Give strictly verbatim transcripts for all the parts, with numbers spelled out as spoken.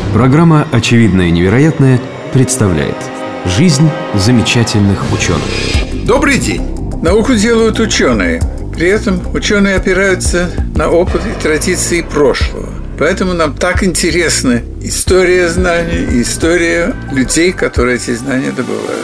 Программа «Очевидное и невероятное» представляет «Жизнь замечательных ученых». Добрый день! Науку делают ученые. При этом ученые опираются на опыт и традиции прошлого. Поэтому нам так интересна история знаний и история людей, которые эти знания добывают.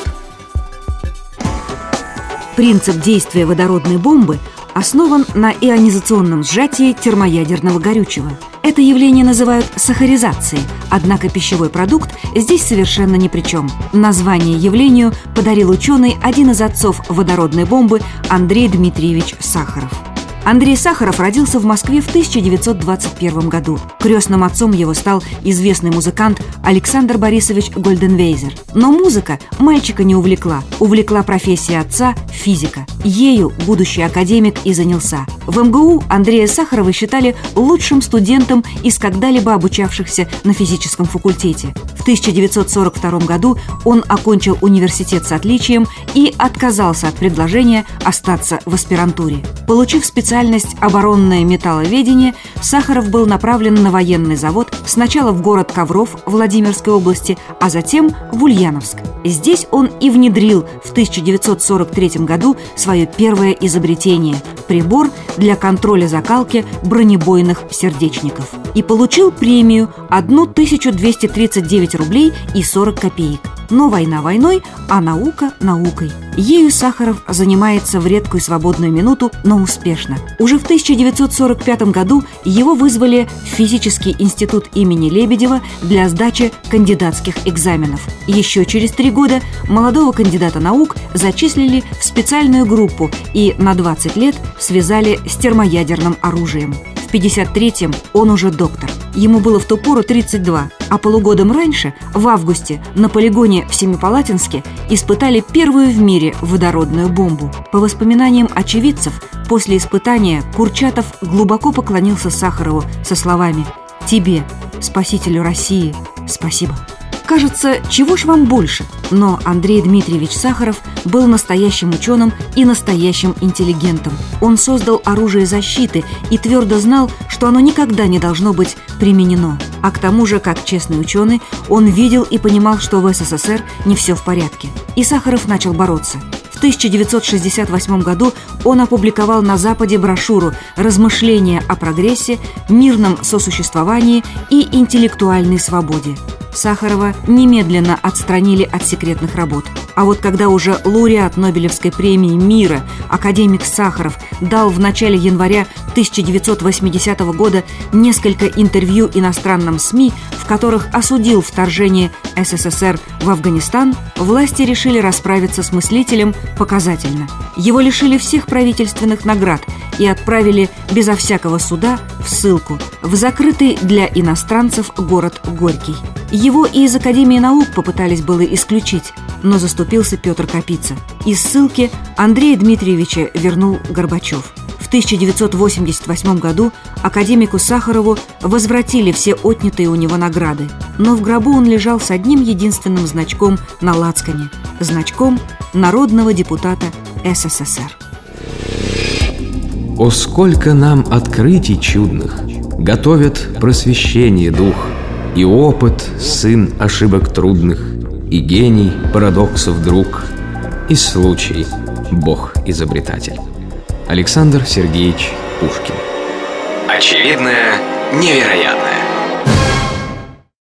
Принцип действия водородной бомбы основан на ионизационном сжатии термоядерного горючего. Это явление называют сахаризацией, однако пищевой продукт здесь совершенно ни при чем. Название явлению подарил ученый, один из отцов водородной бомбы, Андрей Дмитриевич Сахаров. Андрей Сахаров родился в Москве в тысяча девятьсот двадцать первом году. Крестным отцом его стал известный музыкант Александр Борисович Гольденвейзер. Но музыка мальчика не увлекла. Увлекла профессия отца – физика. Ею будущий академик и занялся. В эм гэ у Андрея Сахарова считали лучшим студентом из когда-либо обучавшихся на физическом факультете. В тысяча девятьсот сорок втором году он окончил университет с отличием и отказался от предложения остаться в аспирантуре. Получив специальность оборонное металловедение, Сахаров был направлен на военный завод сначала в город Ковров Владимирской области, а затем в Ульяновск. Здесь он и внедрил в тысяча девятьсот сорок третьем году свое первое изобретение – прибор для контроля закалки бронебойных сердечников. И получил премию тысячу двести тридцать девять рублей и сорок копеек. Но война войной, а наука наукой. Ею Сахаров занимается в редкую свободную минуту, но успешно. Уже в тысяча девятьсот сорок пятом году его вызвали в физический институт имени Лебедева для сдачи кандидатских экзаменов. Еще через три года молодого кандидата наук зачислили в специальную группу и на двадцать лет связали с термоядерным оружием. В пятьдесят третьем он уже доктор. Ему было в ту пору тридцать два, а полугодом раньше, в августе, на полигоне в Семипалатинске испытали первую в мире водородную бомбу. По воспоминаниям очевидцев, после испытания Курчатов глубоко поклонился Сахарову со словами: «Тебе, спасителю России, спасибо». Кажется, чего ж вам больше? Но Андрей Дмитриевич Сахаров был настоящим ученым и настоящим интеллигентом. Он создал оружие защиты и твердо знал, что оно никогда не должно быть применено. А к тому же, как честный ученый, он видел и понимал, что в эс эс эс эр не все в порядке. И Сахаров начал бороться. В тысяча девятьсот шестьдесят восьмом году он опубликовал на Западе брошюру «Размышления о прогрессе, мирном сосуществовании и интеллектуальной свободе». Сахарова немедленно отстранили от секретных работ. А вот когда уже лауреат Нобелевской премии мира, академик Сахаров, дал в начале января тысяча девятьсот восьмидесятого года несколько интервью иностранным СМИ, в которых осудил вторжение эс эс эс эр в Афганистан, власти решили расправиться с мыслителем показательно. Его лишили всех правительственных наград и отправили безо всякого суда в ссылку в закрытый для иностранцев город Горький. Его и из Академии наук попытались было исключить, но заступился Петр Капица. Из ссылки Андрея Дмитриевича вернул Горбачев. В тысяча девятьсот восемьдесят восьмом году академику Сахарову возвратили все отнятые у него награды, но в гробу он лежал с одним единственным значком на лацкане – значком народного депутата эс эс эс эр. О, сколько нам открытий чудных готовят просвещение дух, и опыт сын ошибок трудных, и гений парадоксов друг, и случай Бог-изобретатель. Александр Сергеевич Пушкин. Очевидное невероятное.